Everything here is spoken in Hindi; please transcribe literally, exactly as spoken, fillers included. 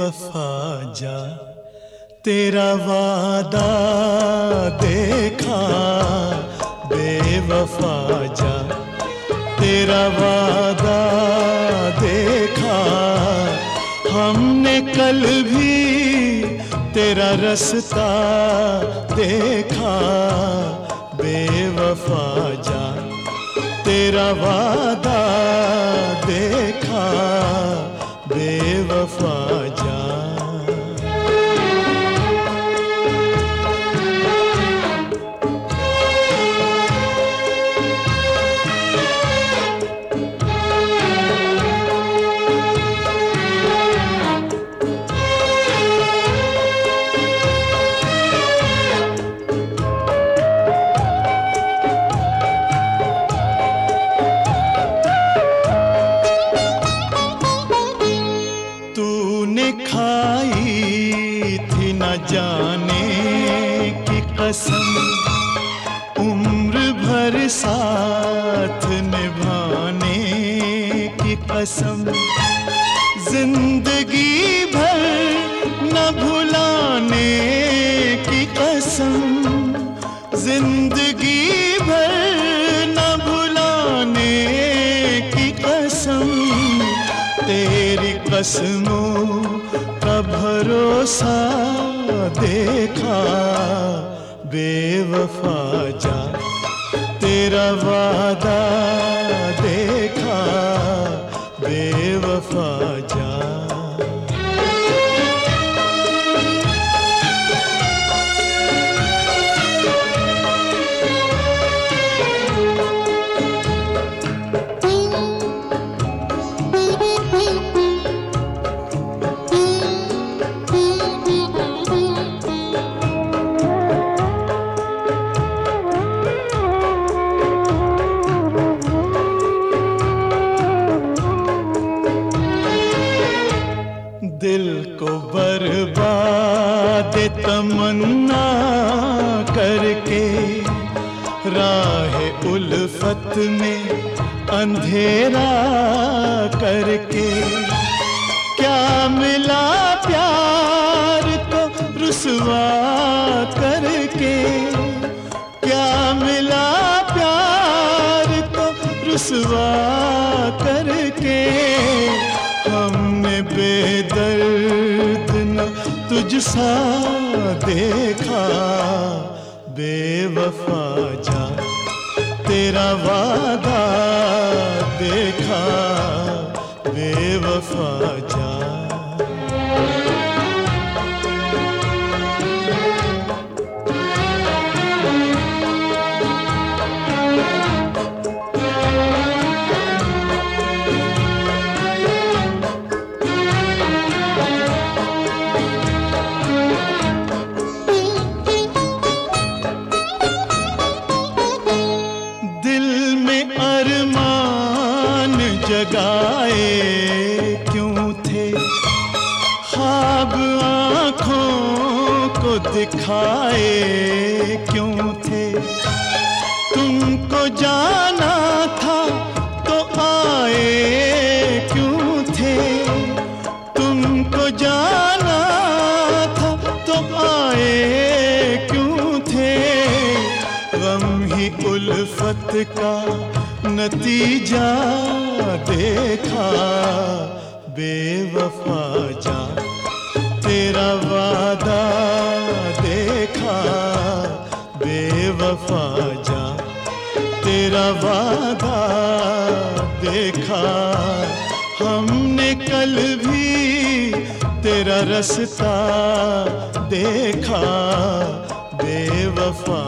बेवफा जा तेरा वादा देखा, बेवफा जा तेरा वादा देखा, हमने कल भी तेरा रास्ता देखा, बेवफा जा तेरा वादा देखा, बेवफा जा। तूने खाई थी न जाने की कसम, उम्र भर साथ निभाने की कसम, जिंदगी भर न भुलाने की कसम, जिंदगी भर न भुलाने की कसम, तेरी कसमों का भरोसा देखा, बेवफा जा तेरा वादा देखा, बेवफा जा। दिल को बर्बाद तमन्ना करके, राह उल्फत में अंधेरा करके, क्या मिला प्यार को रुसवा करके, क्या मिला प्यार को रुसवा करके, हमने बेदर्द न तुझसा देखा, बेवफा जा तेरा वादा देखा, बेवफा जा। जगाए क्यों थे ख्वाब आँखों को दिखाए क्यों थे, तुमको जाना था तो आए क्यों थे, तुमको जाना था तो आए क्यों थे, गम ही उल्फत का नतीजा देखा, बेवफा जा तेरा वादा देखा, बेवफा जा तेरा वादा देखा, हमने कल भी तेरा रास्ता देखा, बेवफा